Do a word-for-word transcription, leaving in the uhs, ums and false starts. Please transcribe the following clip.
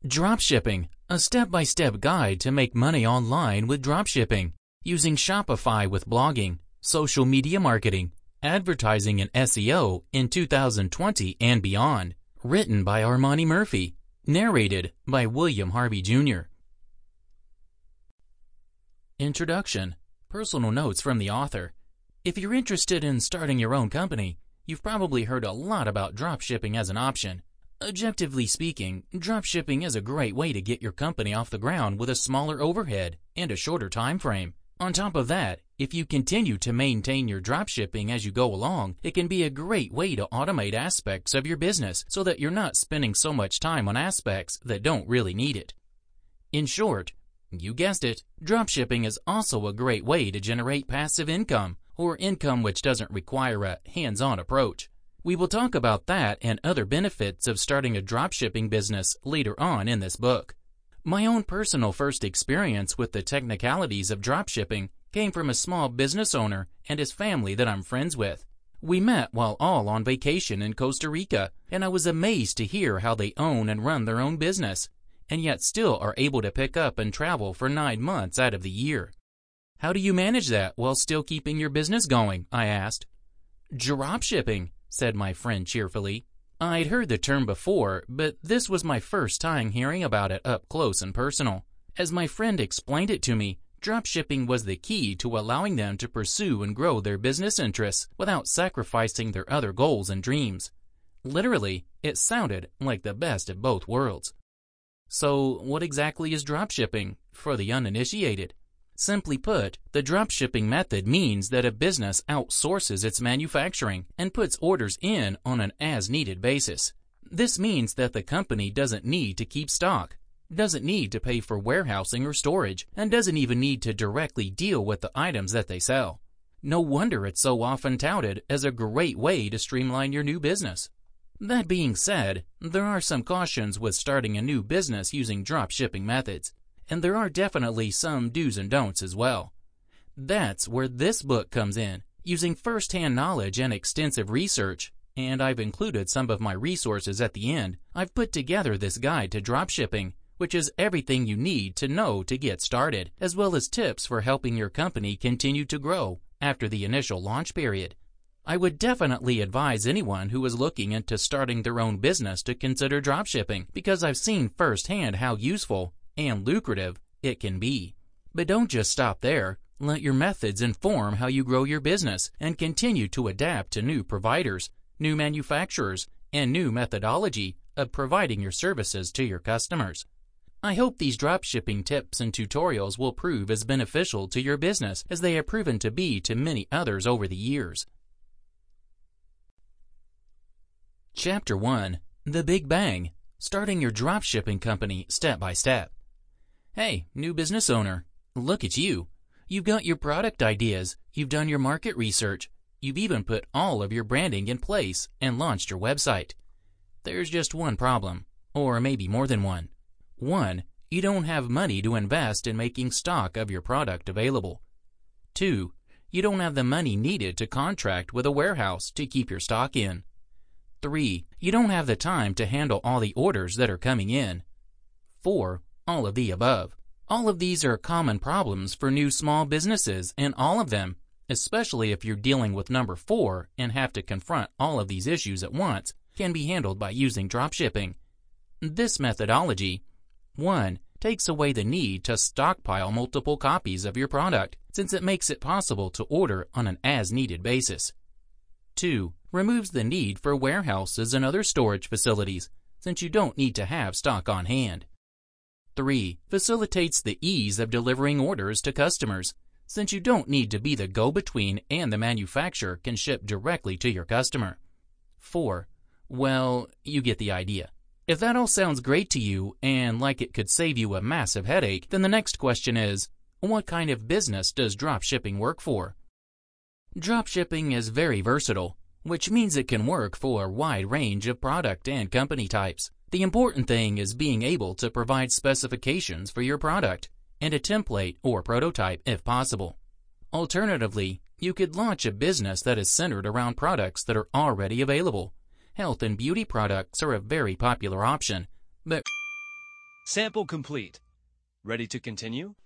Dropshipping, a step-by-step guide to make money online with dropshipping, using Shopify with blogging, social media marketing, advertising and S E O in two thousand twenty and beyond. Written by Armani Murphy. Narrated by William Harvey Junior Introduction. Personal notes from the author. If you're interested in starting your own company, you've probably heard a lot about dropshipping as an option. Objectively speaking, dropshipping is a great way to get your company off the ground with a smaller overhead and a shorter time frame. On top of that, if you continue to maintain your dropshipping as you go along, it can be a great way to automate aspects of your business so that you're not spending so much time on aspects that don't really need it. In short, you guessed it, dropshipping is also a great way to generate passive income, or income which doesn't require a hands-on approach. We will talk about that and other benefits of starting a dropshipping business later on in this book. My own personal first experience with the technicalities of dropshipping came from a small business owner and his family that I'm friends with. We met while all on vacation in Costa Rica, and I was amazed to hear how they own and run their own business, and yet still are able to pick up and travel for nine months out of the year. How do you manage that while still keeping your business going? I asked. Dropshipping, said my friend cheerfully. I'd heard the term before, but this was my first time hearing about it up close and personal. As my friend explained it to me, dropshipping was the key to allowing them to pursue and grow their business interests without sacrificing their other goals and dreams. Literally, it sounded like the best of both worlds. So, what exactly is dropshipping for the uninitiated? Simply put, the dropshipping method means that a business outsources its manufacturing and puts orders in on an as-needed basis. This means that the company doesn't need to keep stock, doesn't need to pay for warehousing or storage, and doesn't even need to directly deal with the items that they sell. No wonder it's so often touted as a great way to streamline your new business. That being said, there are some cautions with starting a new business using dropshipping methods. And there are definitely some do's and don'ts as well. That's where this book comes in, using first-hand knowledge and extensive research, and I've included some of my resources at the end. I've put together this guide to dropshipping, which is everything you need to know to get started, as well as tips for helping your company continue to grow after the initial launch period. I would definitely advise anyone who is looking into starting their own business to consider dropshipping, because I've seen firsthand how useful and lucrative it can be. But don't just stop there. Let your methods inform how you grow your business and continue to adapt to new providers, new manufacturers, and new methodology of providing your services to your customers. I hope these dropshipping tips and tutorials will prove as beneficial to your business as they have proven to be to many others over the years. Chapter one. The Big Bang. Starting your dropshipping company step by step. Hey, new business owner, look at you. You've got your product ideas, you've done your market research, you've even put all of your branding in place and launched your website. There's just one problem, or maybe more than one. One, you don't have money to invest in making stock of your product available. Two, you don't have the money needed to contract with a warehouse to keep your stock in. Three, you don't have the time to handle all the orders that are coming in. Four, all of the above. All of these are common problems for new small businesses, and all of them, especially if you're dealing with number four and have to confront all of these issues at once, can be handled by using dropshipping. This methodology, one, takes away the need to stockpile multiple copies of your product, since it makes it possible to order on an as-needed basis. Two, removes the need for warehouses and other storage facilities, since you don't need to have stock on hand. Three, facilitates the ease of delivering orders to customers, since you don't need to be the go-between and the manufacturer can ship directly to your customer. Four, well, you get the idea. If that all sounds great to you and like it could save you a massive headache, then the next question is, what kind of business does dropshipping work for? Dropshipping is very versatile, which means it can work for a wide range of product and company types. The important thing is being able to provide specifications for your product and a template or prototype if possible. Alternatively, you could launch a business that is centered around products that are already available. Health and beauty products are a very popular option, but Sample complete. Ready to continue?